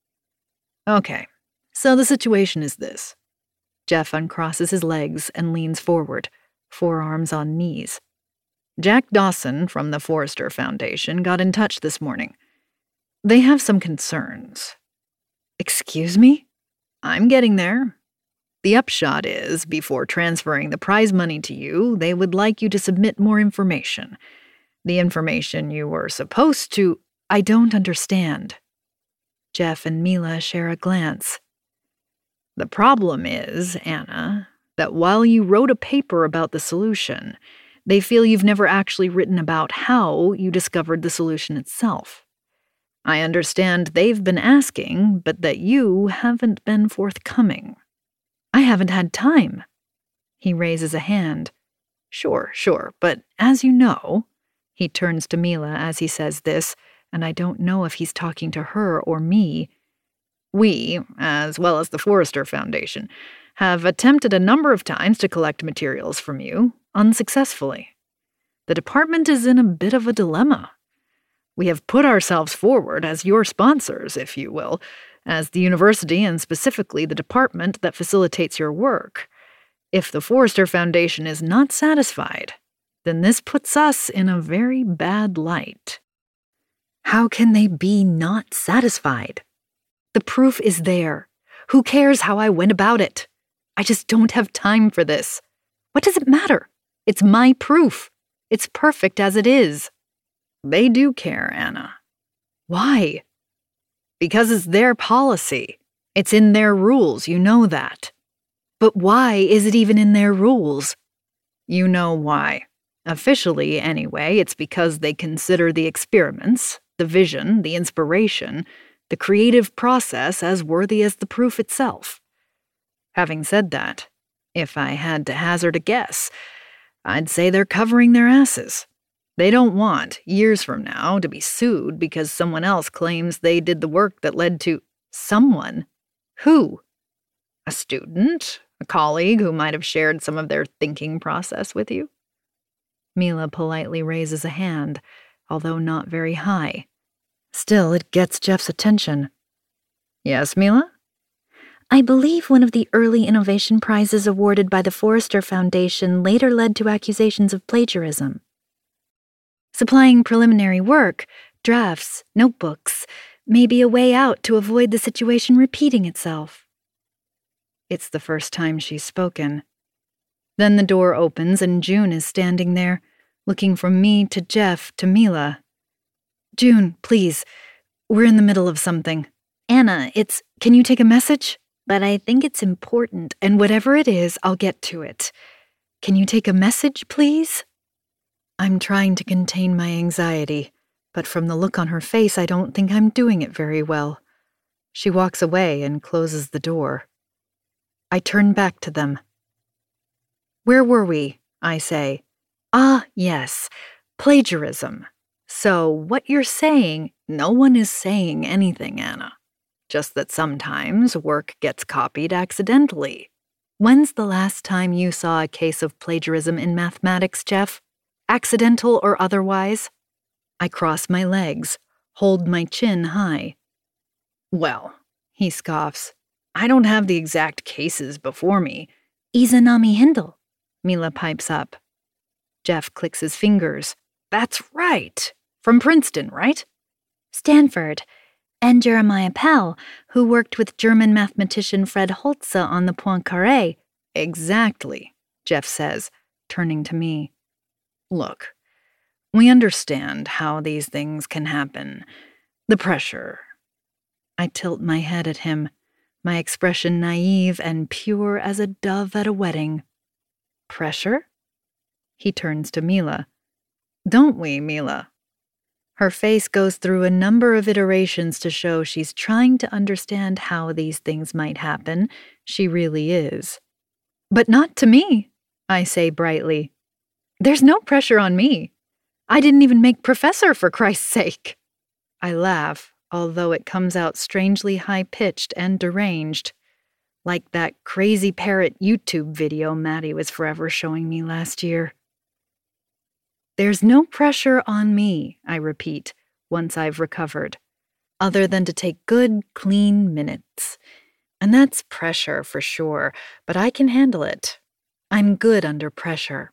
Okay, so the situation is this. Jeff uncrosses his legs and leans forward, forearms on knees. Jack Dawson from the Forrester Foundation got in touch this morning. They have some concerns. Excuse me? I'm getting there. The upshot is, before transferring the prize money to you, they would like you to submit more information. The information you were supposed to... I don't understand. Jeff and Mila share a glance. The problem is, Anna, that while you wrote a paper about the solution, they feel you've never actually written about how you discovered the solution itself. I understand they've been asking, but that you haven't been forthcoming. I haven't had time. He raises a hand. Sure, sure, but as you know, he turns to Mila as he says this, and I don't know if he's talking to her or me. We, as well as the Forrester Foundation, have attempted a number of times to collect materials from you, unsuccessfully. The department is in a bit of a dilemma. We have put ourselves forward as your sponsors, if you will, as the university and specifically the department that facilitates your work. If the Forrester Foundation is not satisfied, then this puts us in a very bad light. How can they be not satisfied? The proof is there. Who cares how I went about it? I just don't have time for this. What does it matter? It's my proof. It's perfect as it is. They do care, Anna. Why? Because it's their policy. It's in their rules, you know that. But why is it even in their rules? You know why. Officially, anyway, it's because they consider the experiments, the vision, the inspiration, the creative process as worthy as the proof itself. Having said that, if I had to hazard a guess, I'd say they're covering their asses. They don't want, years from now, to be sued because someone else claims they did the work that led to someone. Who? A student? A colleague who might have shared some of their thinking process with you? Mila politely raises a hand, although not very high. Still, it gets Jeff's attention. Yes, Mila? I believe one of the early innovation prizes awarded by the Forrester Foundation later led to accusations of plagiarism. Supplying preliminary work, drafts, notebooks, may be a way out to avoid the situation repeating itself. It's the first time she's spoken. Then the door opens and June is standing there, looking from me to Jeff to Mila. June, please, we're in the middle of something. Anna, it's... Can you take a message? But I think it's important. And whatever it is, I'll get to it. Can you take a message, please? I'm trying to contain my anxiety, but from the look on her face, I don't think I'm doing it very well. She walks away and closes the door. I turn back to them. Where were we? I say. Ah, yes, plagiarism. So what you're saying, no one is saying anything, Anna. Just that sometimes work gets copied accidentally. When's the last time you saw a case of plagiarism in mathematics, Jeff? Accidental or otherwise? I cross my legs, hold my chin high. Well, he scoffs, I don't have the exact cases before me. Izanami Hindle, Mila pipes up. Jeff clicks his fingers. That's right. From Princeton, right? Stanford. And Jeremiah Pell, who worked with German mathematician Fred Holze on the Poincaré. Exactly, Jeff says, turning to me. Look, we understand how these things can happen. The pressure. I tilt my head at him, my expression naive and pure as a dove at a wedding. Pressure? He turns to Mila. Don't we, Mila? Her face goes through a number of iterations to show she's trying to understand how these things might happen. She really is. But not to me, I say brightly. There's no pressure on me. I didn't even make professor, for Christ's sake. I laugh, although it comes out strangely high-pitched and deranged, like that crazy parrot YouTube video Maddie was forever showing me last year. There's no pressure on me, I repeat, once I've recovered, other than to take good, clean minutes. And that's pressure for sure, but I can handle it. I'm good under pressure.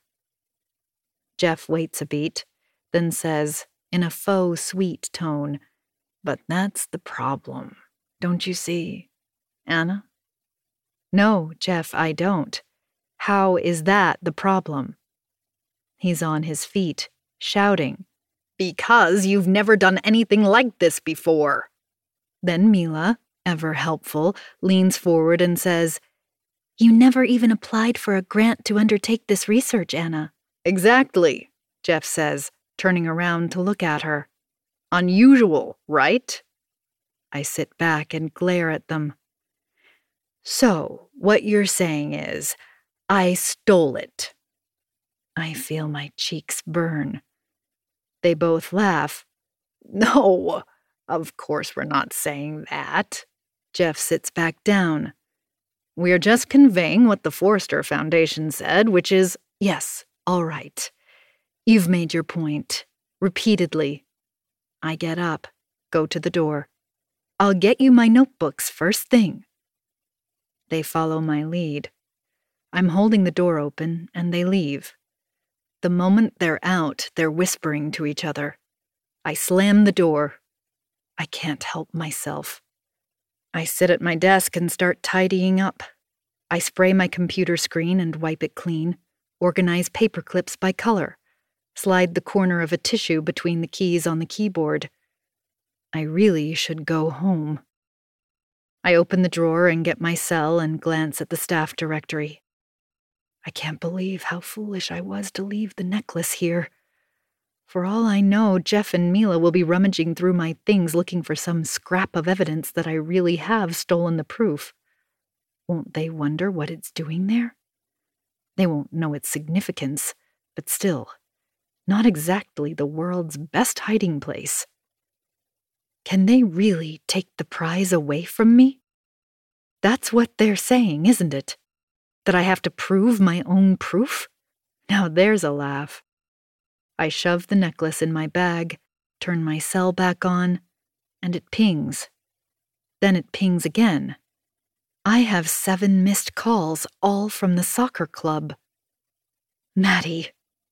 Jeff waits a beat, then says, in a faux sweet tone, but that's the problem, don't you see, Anna? No, Jeff, I don't. How is that the problem? He's on his feet, shouting, Because you've never done anything like this before. Then Mila, ever helpful, leans forward and says, You never even applied for a grant to undertake this research, Anna. Exactly, Jeff says, turning around to look at her. Unusual, right? I sit back and glare at them. So, what you're saying is, I stole it. I feel my cheeks burn. They both laugh. No, of course we're not saying that. Jeff sits back down. We're just conveying what the Forrester Foundation said, which is, yes, all right. You've made your point, repeatedly. I get up, go to the door. I'll get you my notebooks first thing. They follow my lead. I'm holding the door open, and they leave. The moment they're out, they're whispering to each other. I slam the door. I can't help myself. I sit at my desk and start tidying up. I spray my computer screen and wipe it clean, organize paper clips by color, slide the corner of a tissue between the keys on the keyboard. I really should go home. I open the drawer and get my cell and glance at the staff directory. I can't believe how foolish I was to leave the necklace here. For all I know, Jeff and Mila will be rummaging through my things looking for some scrap of evidence that I really have stolen the proof. Won't they wonder what it's doing there? They won't know its significance, but still, not exactly the world's best hiding place. Can they really take the prize away from me? That's what they're saying, isn't it? That I have to prove my own proof? Now there's a laugh. I shove the necklace in my bag, turn my cell back on, and it pings. Then it pings again. I have seven missed calls, all from the soccer club. Maddie.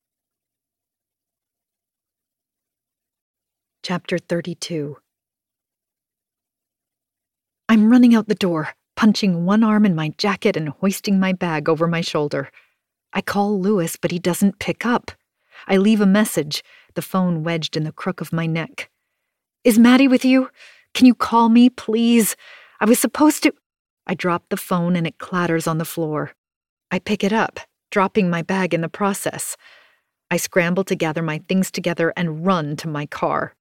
Chapter thirty-two. I'm running out the door, punching one arm in my jacket and hoisting my bag over my shoulder. I call Louis, but he doesn't pick up. I leave a message, the phone wedged in the crook of my neck. Is Maddie with you? Can you call me, please? I was supposed to... I drop the phone and it clatters on the floor. I pick it up, dropping my bag in the process. I scramble to gather my things together and run to my car.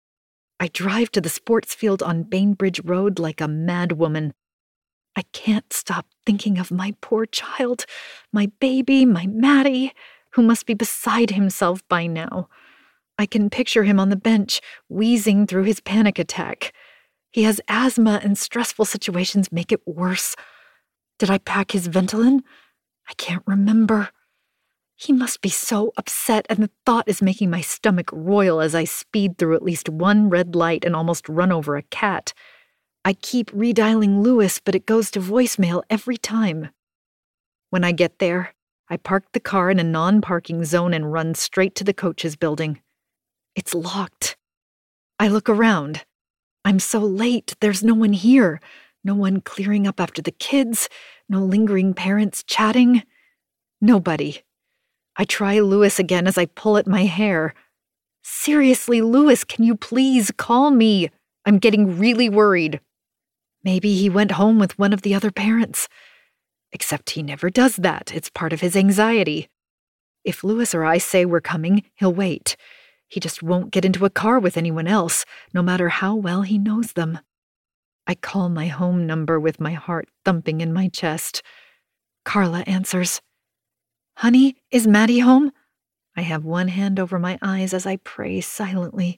I drive to the sports field on Bainbridge Road like a mad woman. I can't stop thinking of my poor child, my baby, my Maddie, who must be beside himself by now. I can picture him on the bench, wheezing through his panic attack. He has asthma and stressful situations make it worse. Did I pack his Ventolin? I can't remember. He must be so upset, and the thought is making my stomach roil as I speed through at least one red light and almost run over a cat. I keep redialing Louis, but it goes to voicemail every time. When I get there, I park the car in a non-parking zone and run straight to the coach's building. It's locked. I look around. I'm so late, there's no one here. No one clearing up after the kids, no lingering parents chatting. Nobody. I try Louis again as I pull at my hair. Seriously, Louis, can you please call me? I'm getting really worried. Maybe he went home with one of the other parents. Except he never does that. It's part of his anxiety. If Louis or I say we're coming, he'll wait. He just won't get into a car with anyone else, no matter how well he knows them. I call my home number with my heart thumping in my chest. Carla answers. Honey, is Maddie home? I have one hand over my eyes as I pray silently.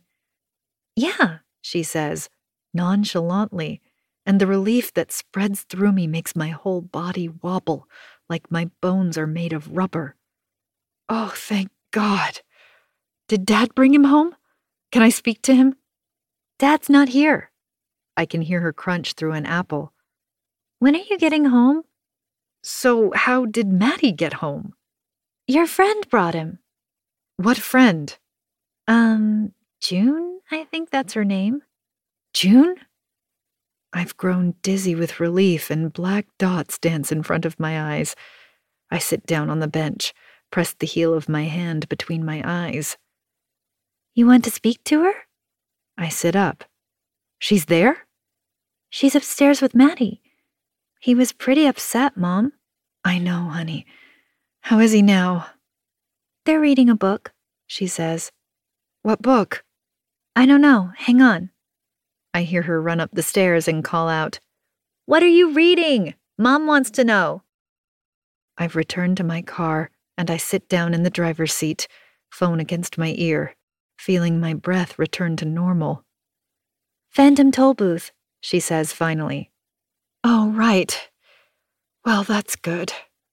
Yeah, she says, nonchalantly, and the relief that spreads through me makes my whole body wobble, like my bones are made of rubber. Oh, thank God. Did Dad bring him home? Can I speak to him? Dad's not here. I can hear her crunch through an apple. When are you getting home? So how did Maddie get home? Your friend brought him. What friend? Um, June, I think that's her name. June? I've grown dizzy with relief and black dots dance in front of my eyes. I sit down on the bench, press the heel of my hand between my eyes. You want to speak to her? I sit up. She's there? She's upstairs with Maddie. He was pretty upset, Mom. I know, honey. How is he now? They're reading a book, she says. What book? I don't know. Hang on. I hear her run up the stairs and call out, What are you reading? Mom wants to know. I've returned to my car, and I sit down in the driver's seat, phone against my ear, feeling my breath return to normal. Phantom toll booth, she says finally. Oh, right. Well, that's good.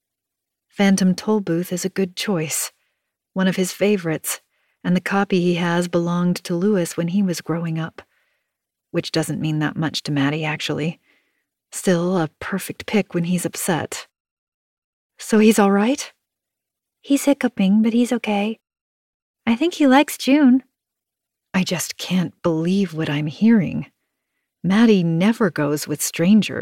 Phantom Tollbooth is a good choice, one of his favorites, and the copy he has belonged to Louis when he was growing up. Which doesn't mean that much to Maddie, actually. Still a perfect pick when he's upset. So he's all right? He's hiccuping, but he's okay. I think he likes June. I just can't believe what I'm hearing. Maddie never goes with strangers.